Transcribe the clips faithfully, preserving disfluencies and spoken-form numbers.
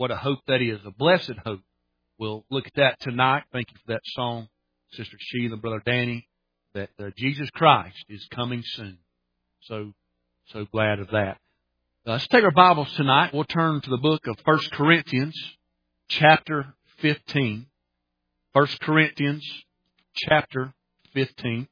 What a hope that is, a blessed hope. We'll look at that tonight. Thank you for that song, Sister Sheila, Brother Danny, that uh, Jesus Christ is coming soon. So, so glad of that. Uh, let's take our Bibles tonight. We'll turn to the book of First Corinthians, chapter fifteen. First Corinthians, chapter fifteen.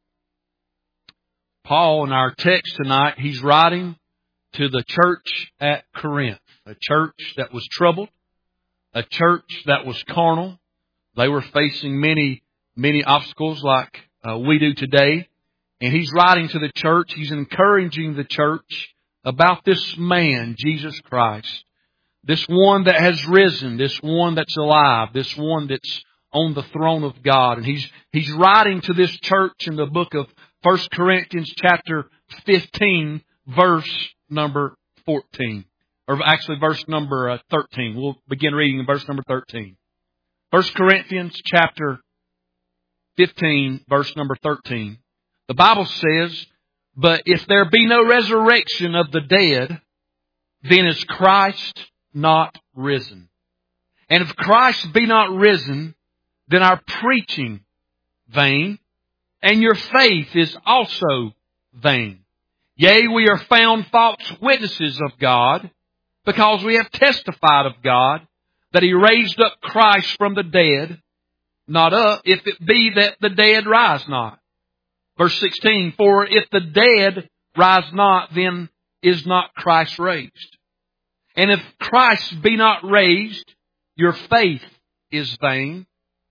Paul, in our text tonight, he's writing to the church at Corinth, a church that was troubled, a church that was carnal. They were facing many, many obstacles like uh, we do today. And he's writing to the church. He's encouraging the church about this man, Jesus Christ. This one that has risen, this one that's alive, this one that's on the throne of God. And he's, he's writing to this church in the book of First Corinthians chapter fifteen, verse number fourteen. Or actually verse number uh, thirteen. We'll begin reading in verse number thirteen. First Corinthians chapter fifteen, verse number thirteen. The Bible says, "But if there be no resurrection of the dead, then is Christ not risen. And if Christ be not risen, then our preaching vain, and your faith is also vain. Yea, we are found false witnesses of God, because we have testified of God that He raised up Christ from the dead, not up, if it be that the dead rise not." Verse sixteen, "For if the dead rise not, then is not Christ raised. And if Christ be not raised, your faith is vain.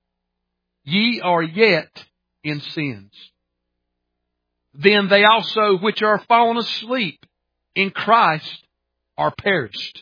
Ye are yet in sins. Then they also which are fallen asleep in Christ are perished.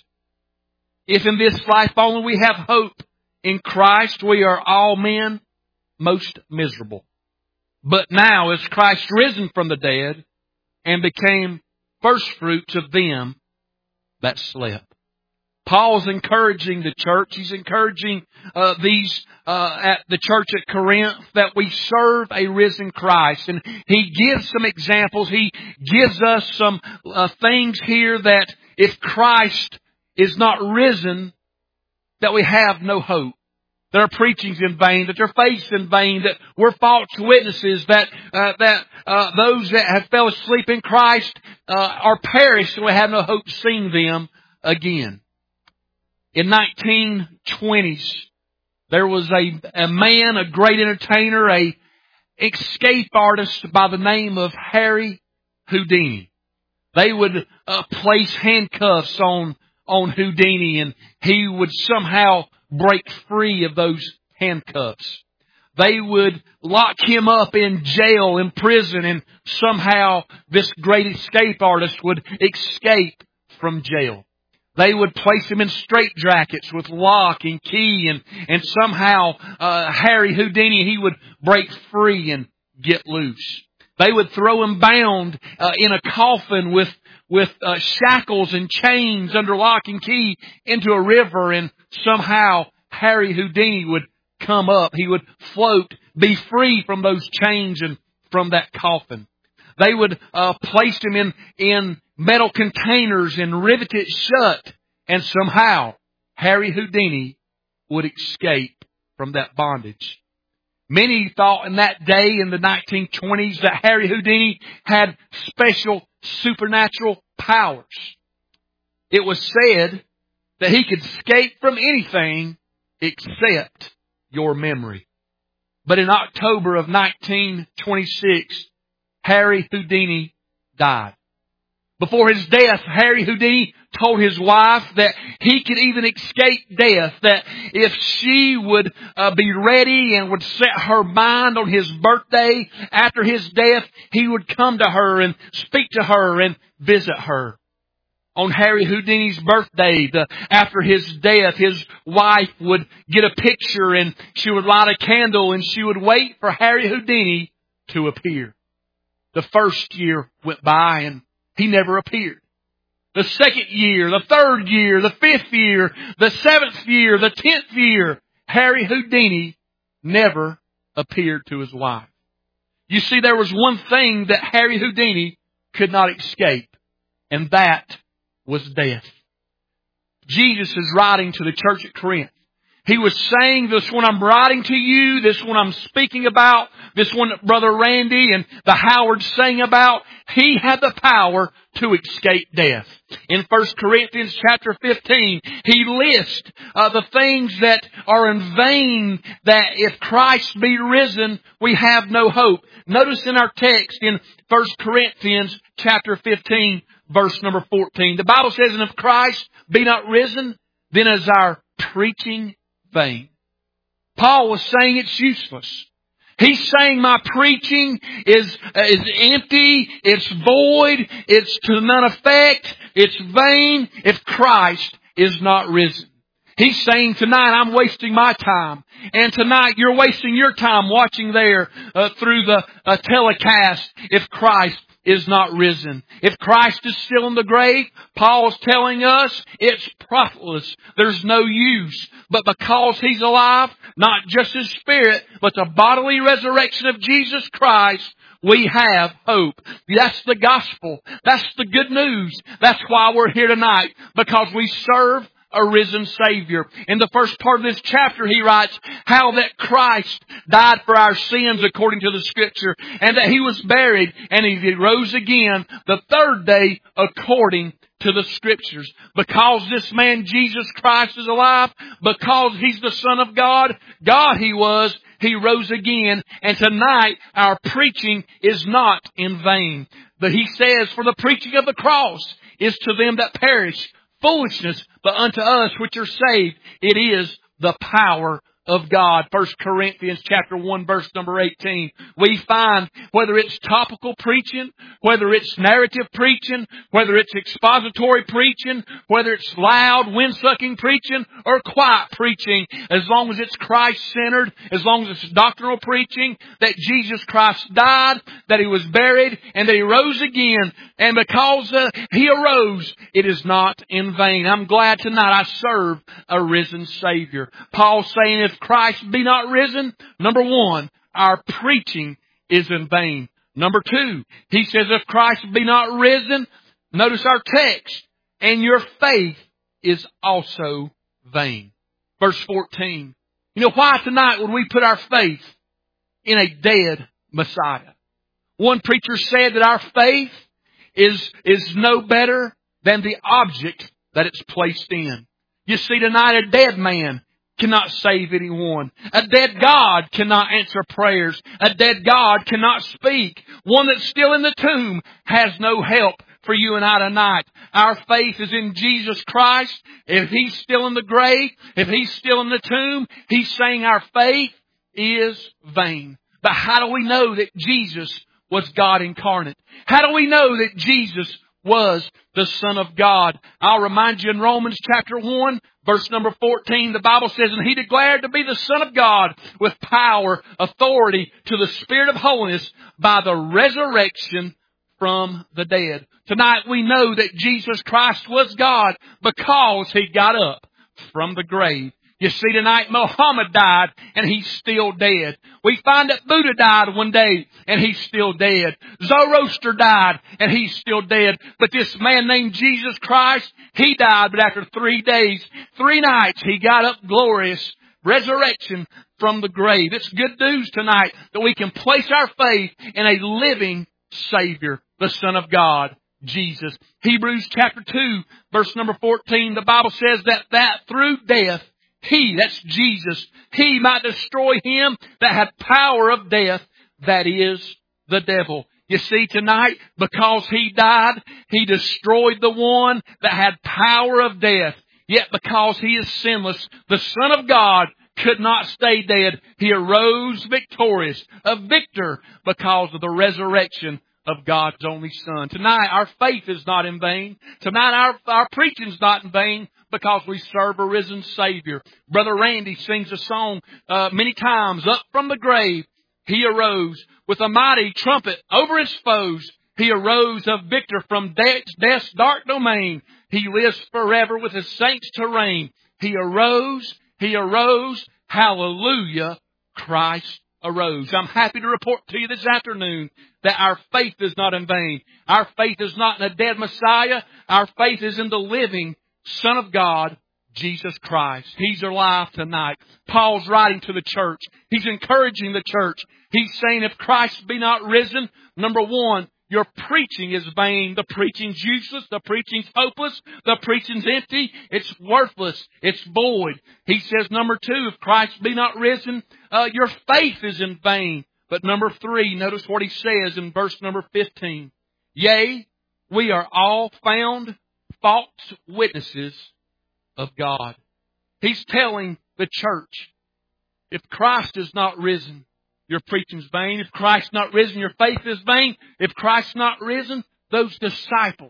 If in this life only we have hope in Christ, we are all men most miserable. But now is Christ risen from the dead and became firstfruits of them that slept." Paul's encouraging the church. He's encouraging uh, these uh, at the church at Corinth that we serve a risen Christ. And he gives some examples. He gives us some uh, things here that if Christ is not risen, that we have no hope. That our preaching's in vain, that our faith's in vain, that we're false witnesses, that uh, that uh, those that have fell asleep in Christ uh, are perished, and we have no hope seeing them again. In nineteen twenties, there was a, a man, a great entertainer, a escape artist by the name of Harry Houdini. They would uh, place handcuffs on on Houdini, and he would somehow break free of those handcuffs. They would lock him up in jail, in prison, and somehow this great escape artist would escape from jail. They would place him in straitjackets with lock and key, and, and somehow uh, Harry Houdini, he would break free and get loose. They would throw him bound uh, in a coffin with with uh, shackles and chains under lock and key into a river, and somehow Harry Houdini would come up. He would float, be free from those chains and from that coffin. They would uh, place him in, in metal containers and rivet it shut, and somehow Harry Houdini would escape from that bondage. Many thought in that day, in the nineteen twenties, that Harry Houdini had special supernatural powers. It was said that he could escape from anything except your memory. But in October of nineteen twenty-six, Harry Houdini died. Before his death, Harry Houdini told his wife that he could even escape death, that if she would uh, be ready and would set her mind on his birthday after his death, he would come to her and speak to her and visit her. On Harry Houdini's birthday, the, after his death, his wife would get a picture and she would light a candle and she would wait for Harry Houdini to appear. The first year went by and he never appeared. The second year, the third year, the fifth year, the seventh year, the tenth year, Harry Houdini never appeared to his wife. You see, there was one thing that Harry Houdini could not escape, and that was death. Jesus is writing to the church at Corinth. He was saying, this one I'm writing to you, this one I'm speaking about, this one that Brother Randy and the Howards sang about, he had the power to escape death. In First Corinthians chapter fifteen, he lists uh, the things that are in vain, that if Christ be risen, we have no hope. Notice in our text in First Corinthians chapter fifteen, verse number fourteen, the Bible says, and if Christ be not risen, then is our preaching vain. Paul was saying it's useless. He's saying my preaching is, is empty, it's void, it's to none effect, it's vain if Christ is not risen. He's saying tonight I'm wasting my time. And tonight you're wasting your time watching there uh, through the uh, telecast if Christ is not risen. If Christ is still in the grave, Paul's telling us it's profitless. There's no use. But because He's alive, not just His Spirit, but the bodily resurrection of Jesus Christ, we have hope. That's the gospel. That's the good news. That's why we're here tonight. Because we serve a risen Savior. In the first part of this chapter, he writes how that Christ died for our sins according to the Scripture, and that He was buried, and He rose again the third day according to the Scriptures. Because this man Jesus Christ is alive, because He's the Son of God, God He was, He rose again, and tonight our preaching is not in vain. But He says, for the preaching of the cross is to them that perish foolishness, but unto us which are saved, it is the power of God. First Corinthians chapter one, verse number eighteen. We find whether it's topical preaching, whether it's narrative preaching, whether it's expository preaching, whether it's loud, wind-sucking preaching, or quiet preaching, as long as it's Christ-centered, as long as it's doctrinal preaching, that Jesus Christ died, that He was buried, and that He rose again. And because uh, He arose, it is not in vain. I'm glad tonight I serve a risen Savior. Paul's saying if Christ be not risen, number one, our preaching is in vain. Number two, he says if Christ be not risen, notice our text, and your faith is also vain. Verse fourteen. You know why tonight would we put our faith in a dead Messiah? One preacher said that our faith is, is no better than the object that it's placed in. You see, tonight a dead man cannot save anyone. A dead God cannot answer prayers. A dead God cannot speak. One that's still in the tomb has no help for you and I tonight. Our faith is in Jesus Christ. If He's still in the grave, if He's still in the tomb, He's saying our faith is vain. But how do we know that Jesus was God incarnate? How do we know that Jesus was the Son of God? I'll remind you in Romans chapter one, verse number fourteen, the Bible says, and He declared to be the Son of God with power, authority to the Spirit of holiness by the resurrection from the dead. Tonight we know that Jesus Christ was God because He got up from the grave. You see, tonight Muhammad died and he's still dead. We find that Buddha died one day and he's still dead. Zoroaster died and he's still dead. But this man named Jesus Christ, he died, but after three days, three nights, he got up glorious. Resurrection from the grave. It's good news tonight that we can place our faith in a living Savior, the Son of God, Jesus. Hebrews chapter two, verse number fourteen, the Bible says that, that through death, He, that's Jesus, He might destroy him that had power of death, that is the devil. You see, tonight, because He died, He destroyed the one that had power of death. Yet because He is sinless, the Son of God could not stay dead. He arose victorious, a victor, because of the resurrection of God's only Son. Tonight, our faith is not in vain. Tonight, our, our preaching is not in vain, because we serve a risen Savior. Brother Randy sings a song uh, many times, up from the grave, He arose with a mighty trumpet over His foes. He arose a victor from death's, death's dark domain. He lives forever with His saints to reign. He arose, He arose, hallelujah, Christ arose. I'm happy to report to you this afternoon that our faith is not in vain. Our faith is not in a dead Messiah. Our faith is in the living Son of God, Jesus Christ. He's alive tonight. Paul's writing to the church. He's encouraging the church. He's saying if Christ be not risen, number one, your preaching is vain. The preaching's useless. The preaching's hopeless. The preaching's empty. It's worthless. It's void. He says, number two, if Christ be not risen, uh, your faith is in vain. But number three, notice what he says in verse number fifteen. Yea, we are all found false witnesses of God. He's telling the church, if Christ is not risen, your preaching's vain. If Christ's not risen, your faith is vain. If Christ's not risen, those disciples,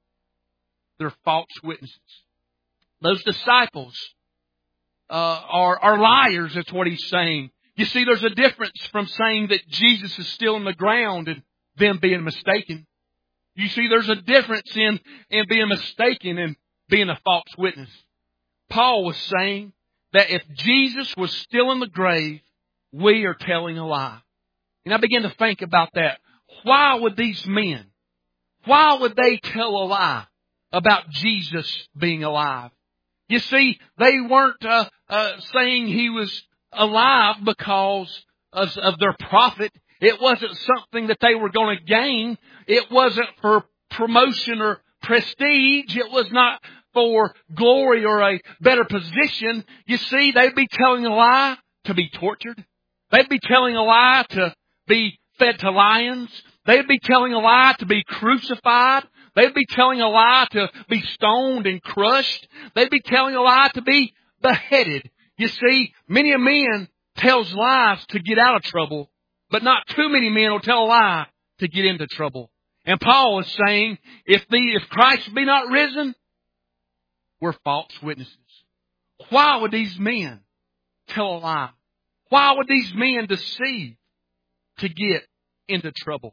they're false witnesses. Those disciples uh, are, are liars, that's what he's saying. You see, there's a difference from saying that Jesus is still in the ground and them being mistaken. You see, there's a difference in, in being mistaken and being a false witness. Paul was saying that if Jesus was still in the grave, we are telling a lie. And I began to think about that. Why would these men, why would they tell a lie about Jesus being alive? You see, they weren't uh, uh, saying he was alive because of, of their profit. It wasn't something that they were going to gain. It wasn't for promotion or prestige. It was not for glory or a better position. You see, they'd be telling a lie to be tortured. They'd be telling a lie to be fed to lions. They'd be telling a lie to be crucified. They'd be telling a lie to be stoned and crushed. They'd be telling a lie to be beheaded. You see, many a man tells lies to get out of trouble, but not too many men will tell a lie to get into trouble. And Paul is saying, if the if Christ be not risen, we're false witnesses. Why would these men tell a lie? Why would these men deceive to get into trouble?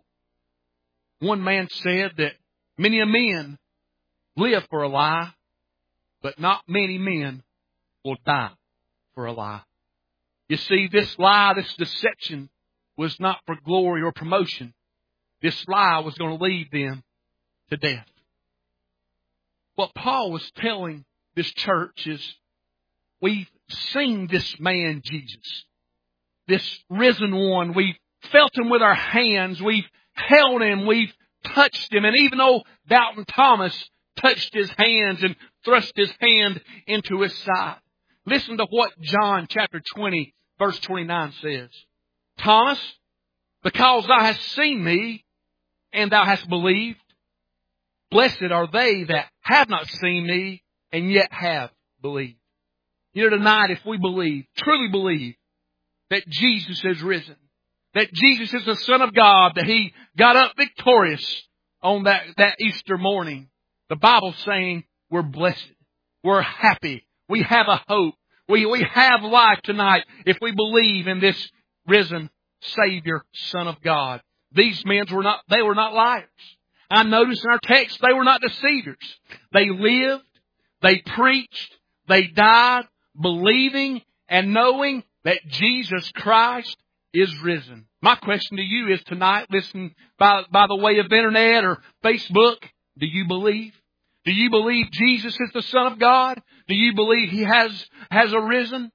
One man said that many a men live for a lie, but not many men will die for a lie. You see, this lie, this deception was not for glory or promotion. This lie was going to lead them to death. What Paul was telling this church is, we've seen this man Jesus, this risen one. We've felt him with our hands. We've held him. We've touched him. And even though Doubting Thomas touched his hands and thrust his hand into his side, listen to what John chapter twenty, verse twenty-nine says. Thomas, because thou hast seen me, and thou hast believed, blessed are they that have not seen me, and yet have believed. You know, tonight, if we believe, truly believe, that Jesus is risen, that Jesus is the Son of God, that He got up victorious on that, that Easter morning, the Bible's saying we're blessed. We're happy. We have a hope. We, we have life tonight if we believe in this risen Savior, Son of God. These men were not, they were not liars. I noticed in our text, they were not deceivers. They lived, they preached, they died, believing and knowing that Jesus Christ is risen. My question to you is tonight, listen, by, by the way of internet or Facebook, do you believe? Do you believe Jesus is the Son of God? Do you believe He has, has arisen?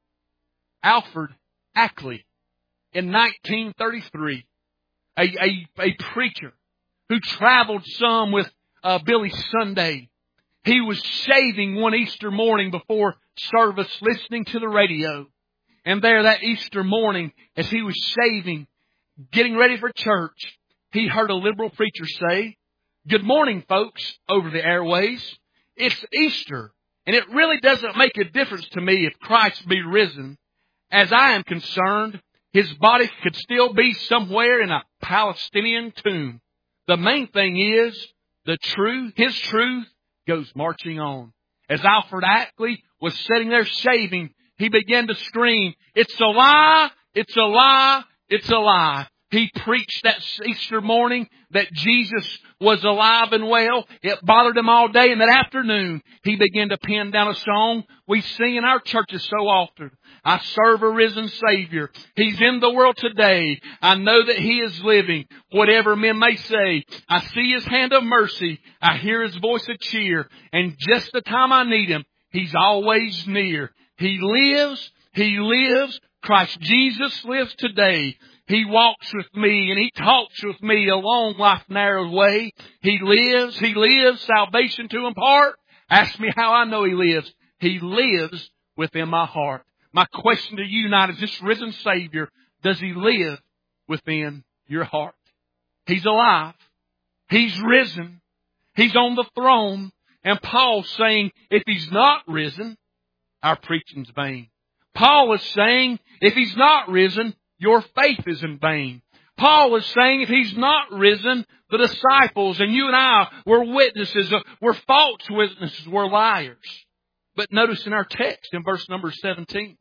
Alfred Ackley, in nineteen thirty-three, a, a, a preacher who traveled some with uh, Billy Sunday. He was shaving one Easter morning before service, listening to the radio. And there that Easter morning, as he was shaving, getting ready for church, he heard a liberal preacher say, "Good morning, folks," over the airways. It's Easter, and it really doesn't make a difference to me if Christ be risen. As I am concerned, His body could still be somewhere in a Palestinian tomb. The main thing is, the truth, His truth, goes marching on. As Alfred Ackley was sitting there shaving, he began to scream, "It's a lie! It's a lie! It's a lie!" He preached that Easter morning that Jesus was alive and well. It bothered him all day. And that afternoon, he began to pen down a song we sing in our churches so often. I serve a risen Savior. He's in the world today. I know that He is living. Whatever men may say, I see His hand of mercy. I hear His voice of cheer. And just the time I need Him, He's always near. He lives. He lives. Christ Jesus lives today. He walks with me and He talks with me along life's narrow way. He lives. He lives. Salvation to impart. Ask me how I know He lives. He lives within my heart. My question to you tonight is, this risen Savior, does He live within your heart? He's alive. He's risen. He's on the throne. And Paul's saying, if He's not risen, our preaching's vain. Paul is saying, if He's not risen, your faith is in vain. Paul is saying, if He's not risen, the disciples and you and I were witnesses, we're false witnesses, we're liars. But notice in our text, in verse number seventeen,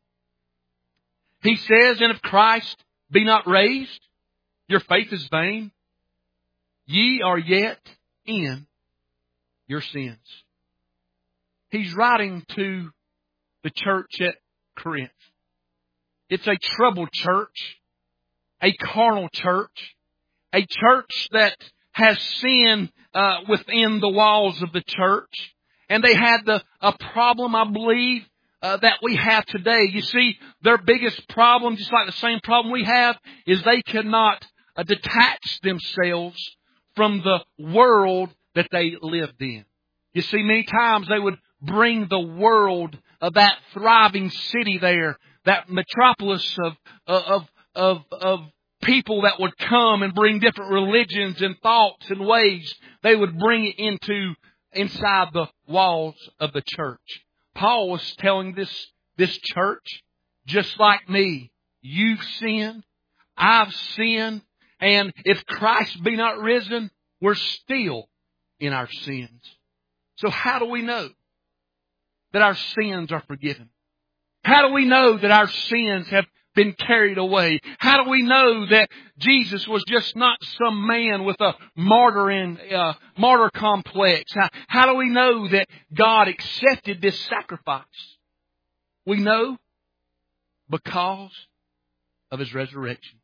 he says, and if Christ be not raised, your faith is vain. Ye are yet in your sins. He's writing to the church at Corinth. It's a troubled church, a carnal church, a church that has sin uh, within the walls of the church. And they had the a problem, I believe, uh, that we have today. You see, their biggest problem, just like the same problem we have, is they cannot uh, detach themselves from the world that they lived in. You see, many times they would bring the world of that thriving city there, that metropolis of of of of people that would come and bring different religions and thoughts and ways. They would bring it into inside the walls of the church. Paul was telling this this church, just like me, you've sinned, I've sinned, and if Christ be not risen, we're still in our sins. So how do we know that our sins are forgiven? How do we know that our sins have been carried away? How do we know that Jesus was just not some man with a martyr in, uh, martyr complex? How, how do we know that God accepted this sacrifice? We know because of His resurrection.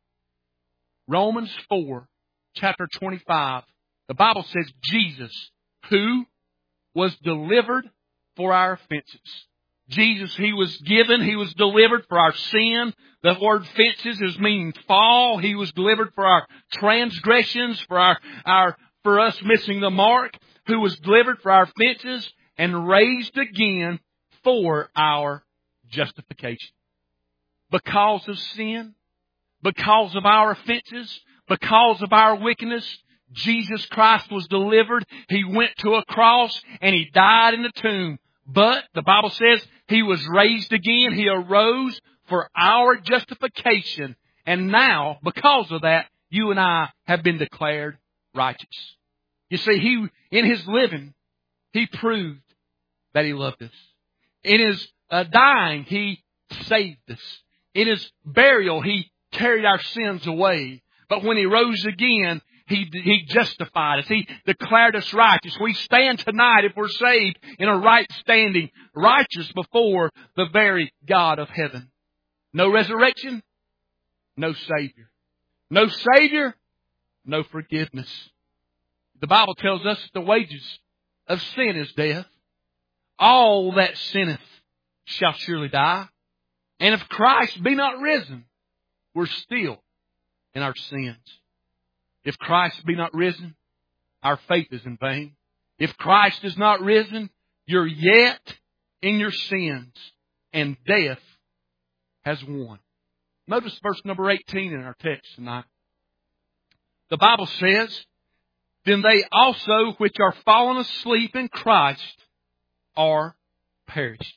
Romans four, chapter twenty-five, the Bible says Jesus, who was delivered for our offenses. Jesus, He was given, He was delivered for our sin. The word offenses is meaning fall. He was delivered for our transgressions, for our, our, for us missing the mark, who was delivered for our offenses and raised again for our justification. Because of sin, because of our offenses, because of our wickedness, Jesus Christ was delivered. He went to a cross and He died in the tomb. But the Bible says He was raised again. He arose for our justification. And now, because of that, you and I have been declared righteous. You see, He, in His living, He proved that He loved us. In His uh, dying, He saved us. In His burial, He carried our sins away. But when He rose again, He, he justified us. He declared us righteous. We stand tonight, if we're saved, in a right standing, righteous before the very God of heaven. No resurrection, no Savior. No Savior, no forgiveness. The Bible tells us the wages of sin is death. All that sinneth shall surely die. And if Christ be not risen, we're still in our sins. If Christ be not risen, our faith is in vain. If Christ is not risen, you're yet in your sins, and death has won. Notice verse number eighteen in our text tonight. The Bible says, then they also which are fallen asleep in Christ are perished.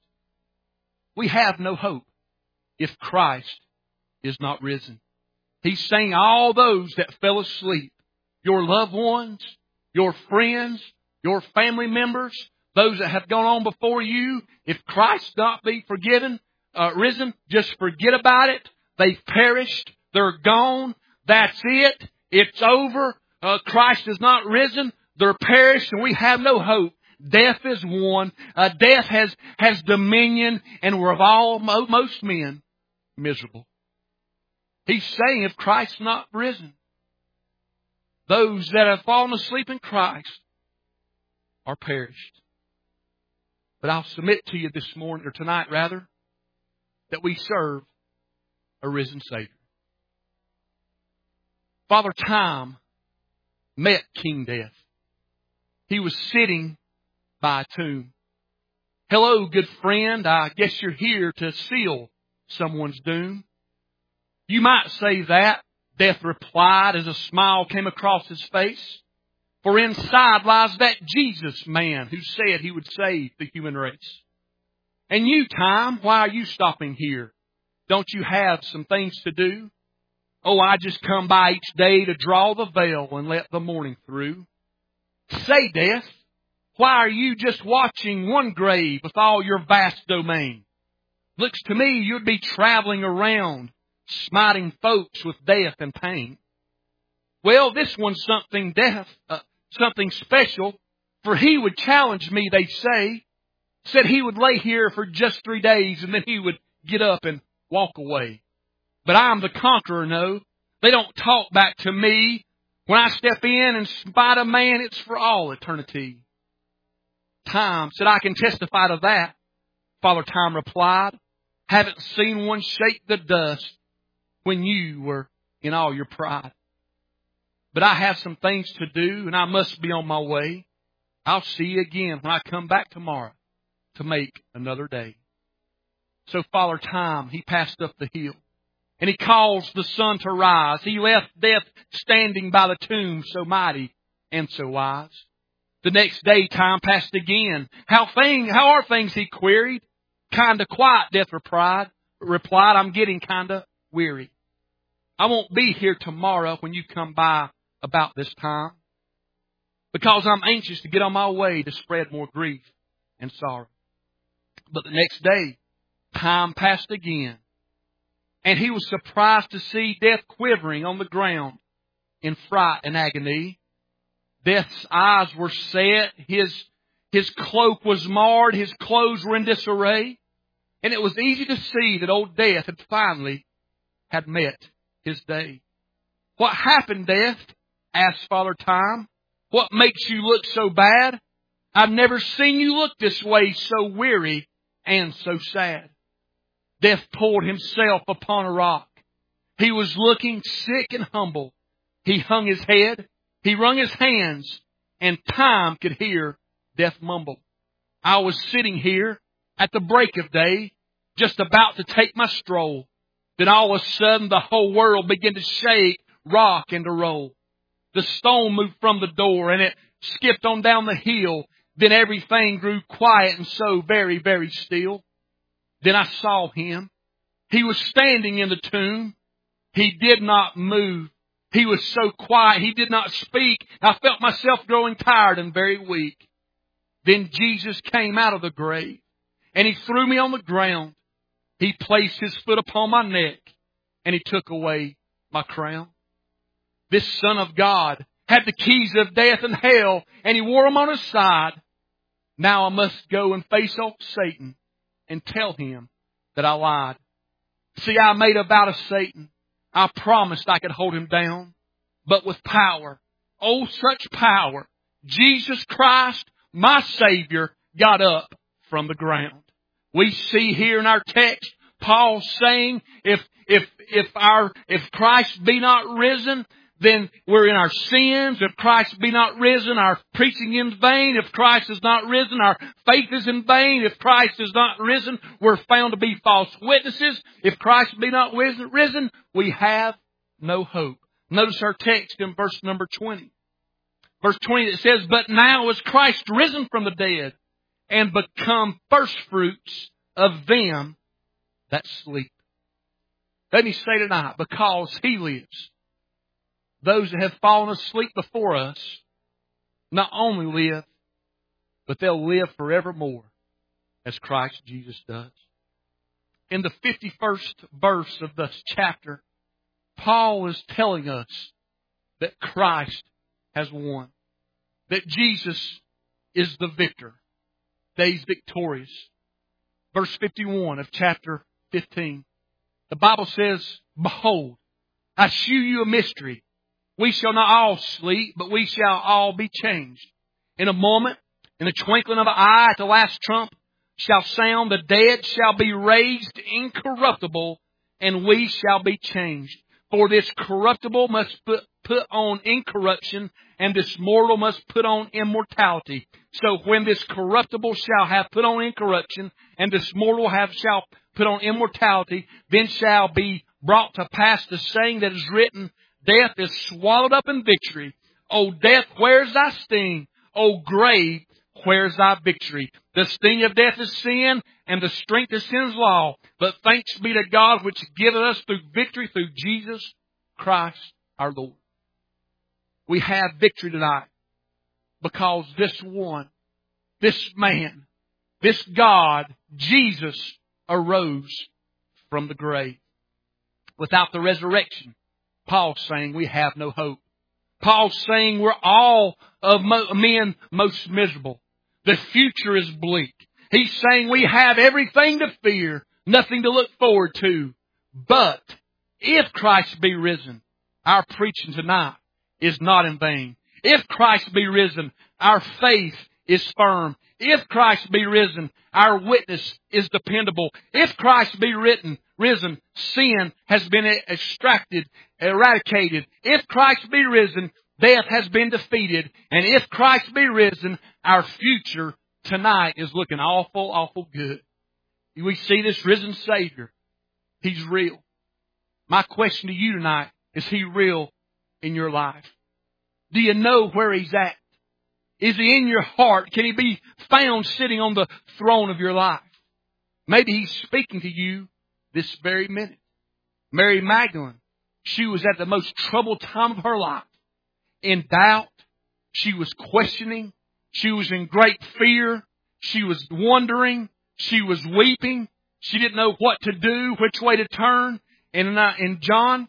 We have no hope if Christ is not risen. He's saying all those that fell asleep, your loved ones, your friends, your family members, those that have gone on before you, if Christ not be forgiven, uh, risen, just forget about it. They've perished. They're gone. That's it. It's over. Uh, Christ is not risen. They're perished and we have no hope. Death is won. Uh, death has, has dominion and we're of all, most men miserable. He's saying if Christ's not risen, those that have fallen asleep in Christ are perished. But I'll submit to you this morning, or tonight rather, that we serve a risen Savior. Father Time met King Death. He was sitting by a tomb. Hello, good friend. I guess you're here to seal someone's doom. You might say that, Death replied as a smile came across his face. For inside lies that Jesus man who said he would save the human race. And you, Time, why are you stopping here? Don't you have some things to do? Oh, I just come by each day to draw the veil and let the morning through. Say, Death, why are you just watching one grave with all your vast domain? Looks to me you'd be traveling around, smiting folks with death and pain. Well, this one's something death, uh, something special, for he would challenge me, they say. Said he would lay here for just three days and then he would get up and walk away. But I'm the conqueror, no. They don't talk back to me. When I step in and spite a man, it's for all eternity. Time said, I can testify to that. Father Time replied, haven't seen one shake the dust when you were in all your pride. But I have some things to do and I must be on my way. I'll see you again when I come back tomorrow to make another day. So Father Time, he passed up the hill and he calls the sun to rise. He left Death standing by the tomb, so mighty and so wise. The next day Time passed again. How thing, how are things, he queried. Kinda quiet, Death replied. Replied, I'm getting kinda weary. I won't be here tomorrow when you come by about this time, because I'm anxious to get on my way to spread more grief and sorrow. But the next day, Time passed again, and he was surprised to see Death quivering on the ground in fright and agony. Death's eyes were set, his, his cloak was marred, his clothes were in disarray, and it was easy to see that old Death had finally had met his day. What happened, Death? Asked Father Time. What makes you look so bad? I've never seen you look this way, so weary and so sad. Death poured himself upon a rock. He was looking sick and humble. He hung his head, he wrung his hands, and Time could hear Death mumble. I was sitting here at the break of day, just about to take my stroll. Then all of a sudden the whole world began to shake, rock, and to roll. The stone moved from the door and it skipped on down the hill. Then everything grew quiet and so very, very still. Then I saw him. He was standing in the tomb. He did not move. He was so quiet. He did not speak. I felt myself growing tired and very weak. Then Jesus came out of the grave and he threw me on the ground. He placed his foot upon my neck and he took away my crown. This Son of God had the keys of death and hell, and he wore them on his side. Now I must go and face old Satan and tell him that I lied. See, I made a vow to Satan. I promised I could hold him down. But with power, oh such power, Jesus Christ, my Savior, got up from the ground. We see here in our text, Paul saying, if, if, if our, if Christ be not risen, then we're in our sins. If Christ be not risen, our preaching is in vain. If Christ is not risen, our faith is in vain. If Christ is not risen, we're found to be false witnesses. If Christ be not risen, we have no hope. Notice our text in verse number twenty. Verse twenty, it says, but now is Christ risen from the dead and become firstfruits of them that sleep. Let me say tonight, because he lives, those that have fallen asleep before us not only live, but they'll live forevermore as Christ Jesus does. In the fifty-first verse of this chapter, Paul is telling us that Christ has won. That Jesus is the victor. That He's victorious. Verse fifty-one of chapter fifteen. The Bible says, Behold, I shew you a mystery. We shall not all sleep, but we shall all be changed. In a moment, in the twinkling of an eye, at the last trump shall sound, the dead shall be raised incorruptible, and we shall be changed. For this corruptible must put, put on incorruption, and this mortal must put on immortality. So when this corruptible shall have put on incorruption, and this mortal have shall put on immortality, then shall be brought to pass the saying that is written, Death is swallowed up in victory. O death, where's thy sting? O grave, where's thy victory? The sting of death is sin, and the strength of sin is law. But thanks be to God which giveth us through victory through Jesus Christ our Lord. We have victory tonight because this one, this man, this God, Jesus, arose from the grave. Without the resurrection, Paul's saying we have no hope. Paul's saying we're all of men most miserable. The future is bleak. He's saying we have everything to fear, nothing to look forward to. But if Christ be risen, our preaching tonight is not in vain. If Christ be risen, our faith is firm. If Christ be risen, our witness is dependable. If Christ be written, risen, sin has been extracted, eradicated. If Christ be risen, death has been defeated. And if Christ be risen, our future tonight is looking awful, awful good. We see this risen Savior. He's real. My question to you tonight, is He real in your life? Do you know where He's at? Is He in your heart? Can He be found sitting on the throne of your life? Maybe He's speaking to you this very minute. Mary Magdalene, she was at the most troubled time of her life. In doubt. She was questioning. She was in great fear. She was wondering. She was weeping. She didn't know what to do, which way to turn. And in John,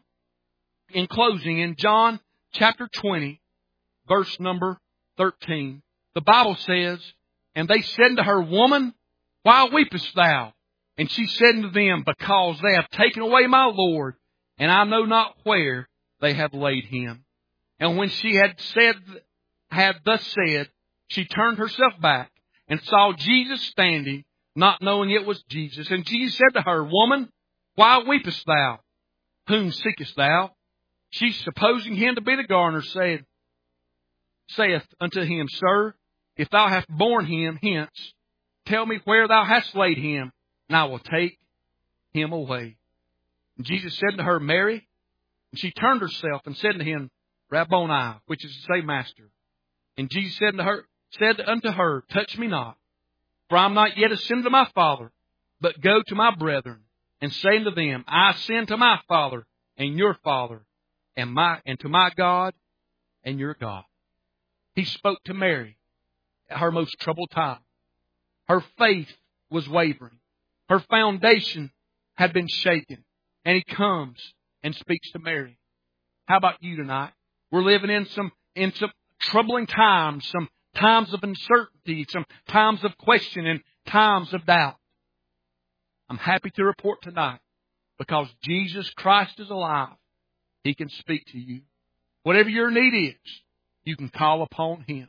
in closing, in John chapter twenty, verse number thirteen, the Bible says, And they said unto her, Woman, why weepest thou? And she said unto them, Because they have taken away my Lord, and I know not where they have laid Him. And when she had said, had thus said, she turned herself back and saw Jesus standing, not knowing it was Jesus. And Jesus said to her, Woman, why weepest thou? Whom seekest thou? She, supposing Him to be the gardener, said, saith unto him, Sir, if thou hast borne him hence, tell me where thou hast laid him, and I will take him away. And Jesus said to her, Mary. And she turned herself and said to him, Rabboni, which is to say, Master. And Jesus said unto her, said unto her, Touch me not, for I am not yet ascended to my Father, but go to my brethren, and say unto them, I ascend to my Father and your Father, and my and to my God and your God. He spoke to Mary at her most troubled time. Her faith was wavering. Her foundation had been shaken. And He comes and speaks to Mary. How about you tonight? We're living in some, in some troubling times, some times of uncertainty, some times of question and times of doubt. I'm happy to report tonight, because Jesus Christ is alive, He can speak to you. Whatever your need is, you can call upon Him.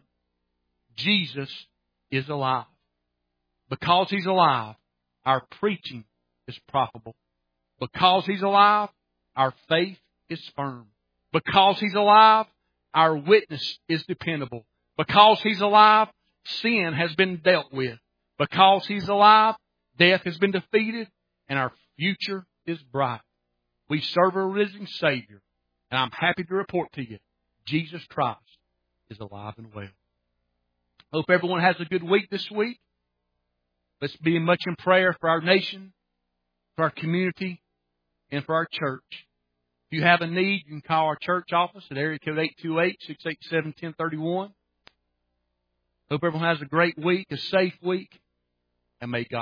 Jesus is alive. Because He's alive, our preaching is profitable. Because He's alive, our faith is firm. Because He's alive, our witness is dependable. Because He's alive, sin has been dealt with. Because He's alive, death has been defeated, and our future is bright. We serve a risen Savior, and I'm happy to report to you, Jesus Christ is alive and well. Hope everyone has a good week this week. Let's be much in prayer for our nation, for our community, and for our church. If you have a need, you can call our church office at area code eight two eight, six eight seven, one zero three one. Hope everyone has a great week, a safe week, and may God